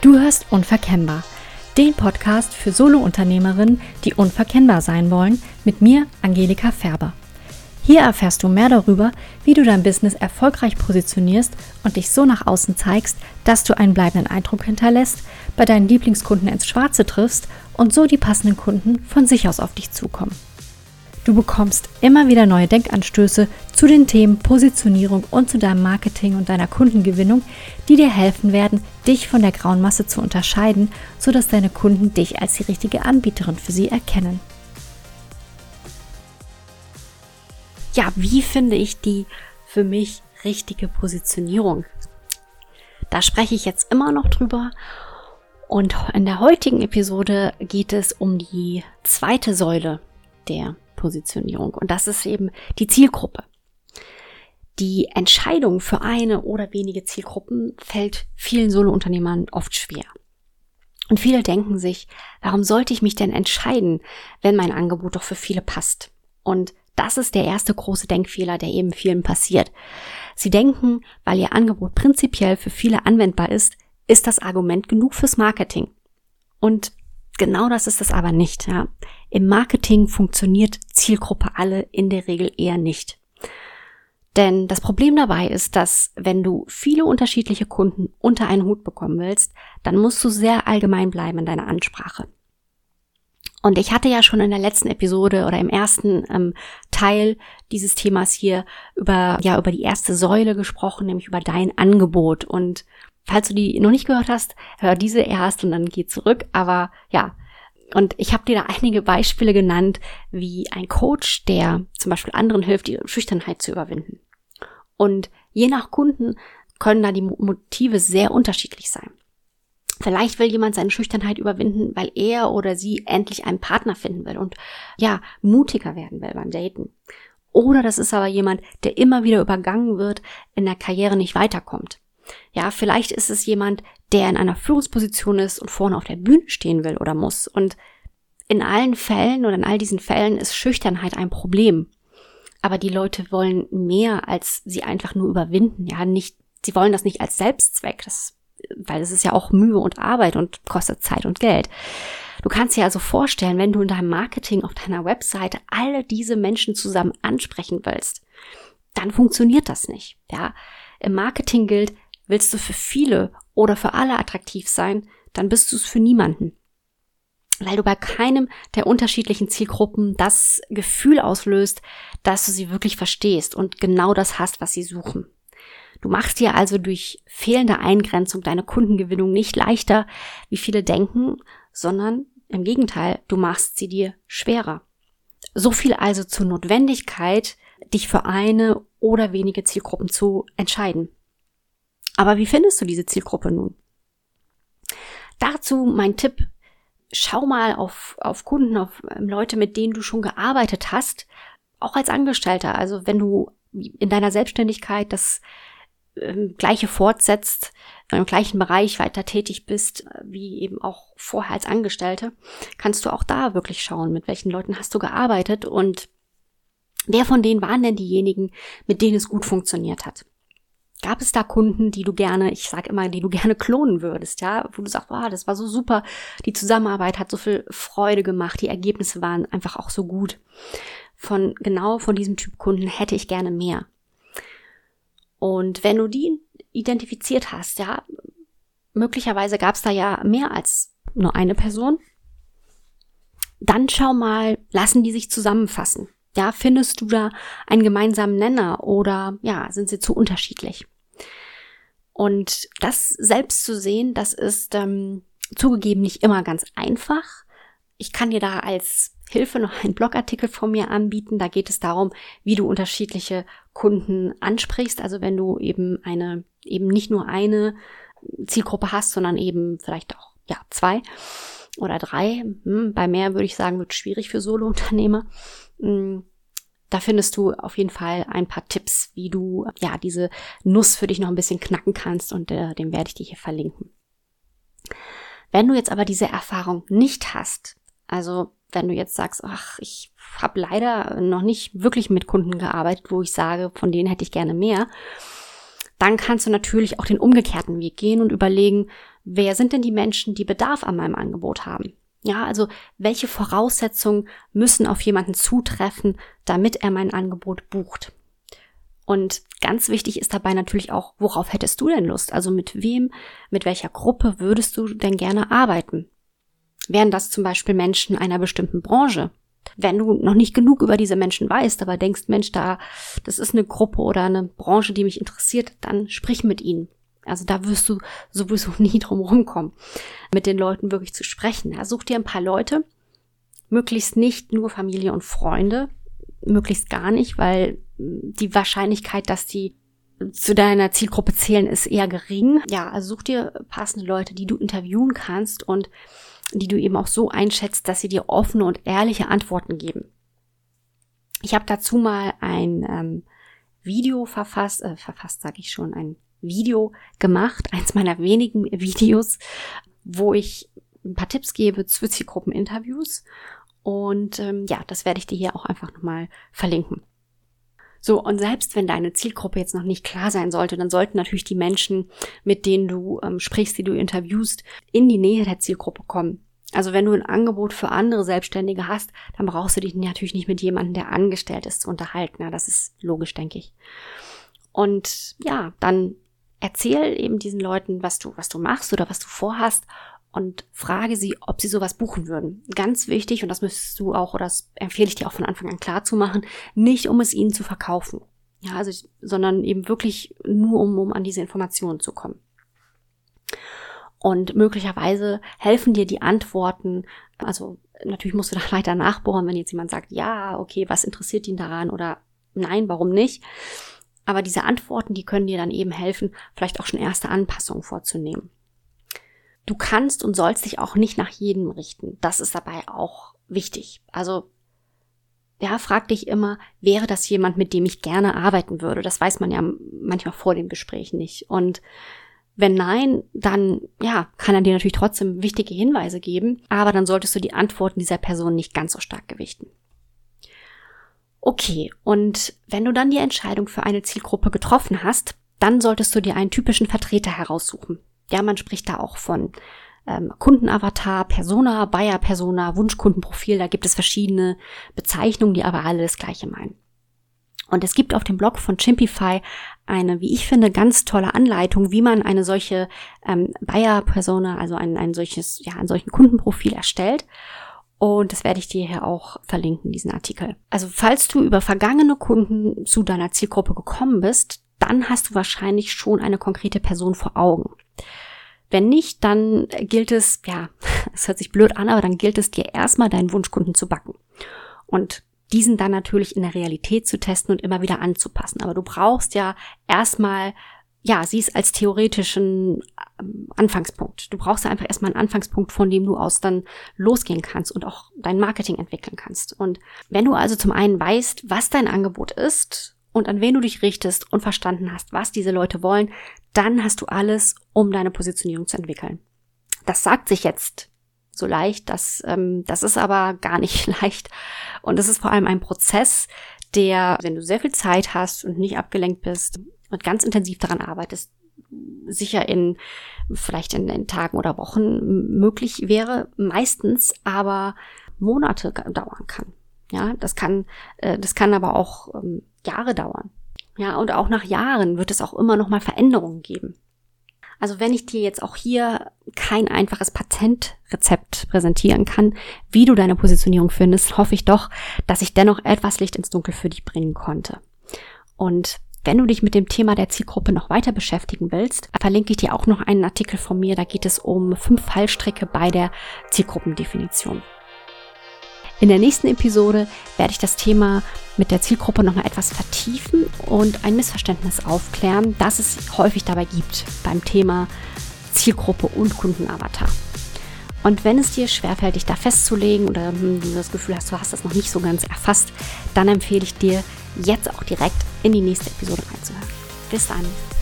Du hörst Unverkennbar, den Podcast für Solo-Unternehmerinnen, die unverkennbar sein wollen, mit mir, Angelika Färber. Hier erfährst du mehr darüber, wie du dein Business erfolgreich positionierst und dich so nach außen zeigst, dass du einen bleibenden Eindruck hinterlässt, bei deinen Lieblingskunden ins Schwarze triffst und so die passenden Kunden von sich aus auf dich zukommen. Du bekommst immer wieder neue Denkanstöße zu den Themen Positionierung und zu deinem Marketing und deiner Kundengewinnung, die dir helfen werden, dich von der grauen Masse zu unterscheiden, sodass deine Kunden dich als die richtige Anbieterin für sie erkennen. Ja, wie finde ich die für mich richtige Positionierung? Da spreche ich jetzt immer noch drüber. Und in der heutigen Episode geht es um die zweite Säule der Positionierung. Und das ist eben die Zielgruppe. Die Entscheidung für eine oder wenige Zielgruppen fällt vielen Solo-Unternehmern oft schwer. Und viele denken sich, warum sollte ich mich denn entscheiden, wenn mein Angebot doch für viele passt? Und das ist der erste große Denkfehler, der eben vielen passiert. Sie denken, weil ihr Angebot prinzipiell für viele anwendbar ist das Argument genug fürs Marketing. Und genau das ist es aber nicht. Ja. Im Marketing funktioniert Zielgruppe alle in der Regel eher nicht. Denn das Problem dabei ist, dass wenn du viele unterschiedliche Kunden unter einen Hut bekommen willst, dann musst du sehr allgemein bleiben in deiner Ansprache. Und ich hatte ja schon in der letzten Episode oder im ersten Teil dieses Themas hier über die erste Säule gesprochen, nämlich über dein Angebot. Und falls du die noch nicht gehört hast, hör diese erst und dann geh zurück. Aber ja, und ich habe dir da einige Beispiele genannt, wie ein Coach, der zum Beispiel anderen hilft, ihre Schüchternheit zu überwinden. Und je nach Kunden können da die Motive sehr unterschiedlich sein. Vielleicht will jemand seine Schüchternheit überwinden, weil er oder sie endlich einen Partner finden will und ja, mutiger werden will beim Daten. Oder das ist aber jemand, der immer wieder übergangen wird, in der Karriere nicht weiterkommt. Ja, vielleicht ist es jemand, der in einer Führungsposition ist und vorne auf der Bühne stehen will oder muss. Und in allen Fällen oder in all diesen Fällen ist Schüchternheit ein Problem. Aber die Leute wollen mehr, als sie einfach nur überwinden. Ja, sie wollen das nicht als Selbstzweck, weil es ist ja auch Mühe und Arbeit und kostet Zeit und Geld. Du kannst dir also vorstellen, wenn du in deinem Marketing auf deiner Webseite alle diese Menschen zusammen ansprechen willst, dann funktioniert das nicht. Ja, im Marketing gilt, willst du für viele oder für alle attraktiv sein, dann bist du es für niemanden. Weil du bei keinem der unterschiedlichen Zielgruppen das Gefühl auslöst, dass du sie wirklich verstehst und genau das hast, was sie suchen. Du machst dir also durch fehlende Eingrenzung deine Kundengewinnung nicht leichter, wie viele denken, sondern im Gegenteil, du machst sie dir schwerer. So viel also zur Notwendigkeit, dich für eine oder wenige Zielgruppen zu entscheiden. Aber wie findest du diese Zielgruppe nun? Dazu mein Tipp: Schau mal auf Kunden, auf Leute, mit denen du schon gearbeitet hast, auch als Angestellter. Also wenn du in deiner Selbstständigkeit das Gleiche fortsetzt, im gleichen Bereich weiter tätig bist, wie eben auch vorher als Angestellte, kannst du auch da wirklich schauen, mit welchen Leuten hast du gearbeitet und wer von denen waren denn diejenigen, mit denen es gut funktioniert hat. Gab es da Kunden, die du gerne klonen würdest, ja, wo du sagst, das war so super, die Zusammenarbeit hat so viel Freude gemacht, die Ergebnisse waren einfach auch so gut. Von diesem Typ Kunden hätte ich gerne mehr. Und wenn du die identifiziert hast, ja, möglicherweise gab es da ja mehr als nur eine Person, dann schau mal, lassen die sich zusammenfassen. Ja, findest du da einen gemeinsamen Nenner oder ja, sind sie zu unterschiedlich? Und das selbst zu sehen, das ist zugegeben nicht immer ganz einfach. Ich kann dir da als Hilfe noch einen Blogartikel von mir anbieten. Da geht es darum, wie du unterschiedliche Kunden ansprichst. Also wenn du eben nicht nur eine Zielgruppe hast, sondern eben vielleicht auch 2 oder 3. Bei mehr würde ich sagen, wird schwierig für Solo-Unternehmer. Da findest du auf jeden Fall ein paar Tipps, wie du diese Nuss für dich noch ein bisschen knacken kannst und den werde ich dir hier verlinken. Wenn du jetzt aber diese Erfahrung nicht hast, also wenn du jetzt sagst, ich habe leider noch nicht wirklich mit Kunden gearbeitet, wo ich sage, von denen hätte ich gerne mehr, dann kannst du natürlich auch den umgekehrten Weg gehen und überlegen, wer sind denn die Menschen, die Bedarf an meinem Angebot haben? Ja, also welche Voraussetzungen müssen auf jemanden zutreffen, damit er mein Angebot bucht? Und ganz wichtig ist dabei natürlich auch, worauf hättest du denn Lust? Also mit wem, mit welcher Gruppe würdest du denn gerne arbeiten? Wären das zum Beispiel Menschen einer bestimmten Branche? Wenn du noch nicht genug über diese Menschen weißt, aber denkst, Mensch, das ist eine Gruppe oder eine Branche, die mich interessiert, dann sprich mit ihnen. Also da wirst du sowieso nie drum rumkommen, mit den Leuten wirklich zu sprechen. Ja, such dir ein paar Leute, möglichst nicht nur Familie und Freunde, möglichst gar nicht, weil die Wahrscheinlichkeit, dass die zu deiner Zielgruppe zählen, ist eher gering. Ja, also such dir passende Leute, die du interviewen kannst und die du eben auch so einschätzt, dass sie dir offene und ehrliche Antworten geben. Ich habe dazu mal ein Video ein Video gemacht, eins meiner wenigen Videos, wo ich ein paar Tipps gebe zu Zielgruppeninterviews. Und das werde ich dir hier auch einfach nochmal verlinken. So, und selbst wenn deine Zielgruppe jetzt noch nicht klar sein sollte, dann sollten natürlich die Menschen, mit denen du sprichst, die du interviewst, in die Nähe der Zielgruppe kommen. Also wenn du ein Angebot für andere Selbstständige hast, dann brauchst du dich natürlich nicht mit jemandem, der angestellt ist, zu unterhalten. Ja, das ist logisch, denke ich. Und ja, dann erzähl eben diesen Leuten, was du machst oder was du vorhast und frage sie, ob sie sowas buchen würden. Ganz wichtig, und das müsstest du auch, oder das empfehle ich dir auch von Anfang an klar zu machen, nicht um es ihnen zu verkaufen. Ja, also, sondern eben wirklich nur, um an diese Informationen zu kommen. Und möglicherweise helfen dir die Antworten, also natürlich musst du da weiter nachbohren, wenn jetzt jemand sagt, ja, okay, was interessiert ihn daran oder nein, warum nicht? Aber diese Antworten, die können dir dann eben helfen, vielleicht auch schon erste Anpassungen vorzunehmen. Du kannst und sollst dich auch nicht nach jedem richten. Das ist dabei auch wichtig. Also, ja, frag dich immer, wäre das jemand, mit dem ich gerne arbeiten würde? Das weiß man ja manchmal vor dem Gespräch nicht. Und wenn nein, dann, ja, kann er dir natürlich trotzdem wichtige Hinweise geben, aber dann solltest du die Antworten dieser Person nicht ganz so stark gewichten. Okay, und wenn du dann die Entscheidung für eine Zielgruppe getroffen hast, dann solltest du dir einen typischen Vertreter heraussuchen. Ja, man spricht da auch von Kundenavatar, Persona, Buyer-Persona, Wunschkundenprofil. Da gibt es verschiedene Bezeichnungen, die aber alle das Gleiche meinen. Und es gibt auf dem Blog von Chimpify eine, wie ich finde, ganz tolle Anleitung, wie man eine solche Buyer-Persona, also ein solchen Kundenprofil erstellt. Und das werde ich dir hier auch verlinken, diesen Artikel. Also falls du über vergangene Kunden zu deiner Zielgruppe gekommen bist, dann hast du wahrscheinlich schon eine konkrete Person vor Augen. Wenn nicht, dann gilt es, ja, es hört sich blöd an, aber dann gilt es dir erstmal, deinen Wunschkunden zu backen. Und diesen dann natürlich in der Realität zu testen und immer wieder anzupassen. Aber du brauchst ja erstmal, ja, sieh es als theoretischen Anfangspunkt. Du brauchst ja einfach erstmal einen Anfangspunkt, von dem du aus dann losgehen kannst und auch dein Marketing entwickeln kannst. Und wenn du also zum einen weißt, was dein Angebot ist und an wen du dich richtest und verstanden hast, was diese Leute wollen, dann hast du alles, um deine Positionierung zu entwickeln. Das sagt sich jetzt so leicht, das ist aber gar nicht leicht. Und es ist vor allem ein Prozess, der, wenn du sehr viel Zeit hast und nicht abgelenkt bist und ganz intensiv daran arbeitest, sicher vielleicht in Tagen oder Wochen möglich wäre, meistens aber Monate dauern kann. Ja, das kann aber auch Jahre dauern. Ja, und auch nach Jahren wird es auch immer noch mal Veränderungen geben. Also wenn ich dir jetzt auch hier kein einfaches Patentrezept präsentieren kann, wie du deine Positionierung findest, hoffe ich doch, dass ich dennoch etwas Licht ins Dunkel für dich bringen konnte. Und wenn du dich mit dem Thema der Zielgruppe noch weiter beschäftigen willst, verlinke ich dir auch noch einen Artikel von mir, da geht es um 5 Fallstricke bei der Zielgruppendefinition. In der nächsten Episode werde ich das Thema mit der Zielgruppe nochmal etwas vertiefen und ein Missverständnis aufklären, das es häufig dabei gibt beim Thema Zielgruppe und Kundenavatar. Und wenn es dir schwerfällt, dich da festzulegen oder du das Gefühl hast, du hast das noch nicht so ganz erfasst, dann empfehle ich dir, jetzt auch direkt in die nächste Episode reinzuhören. Bis dann!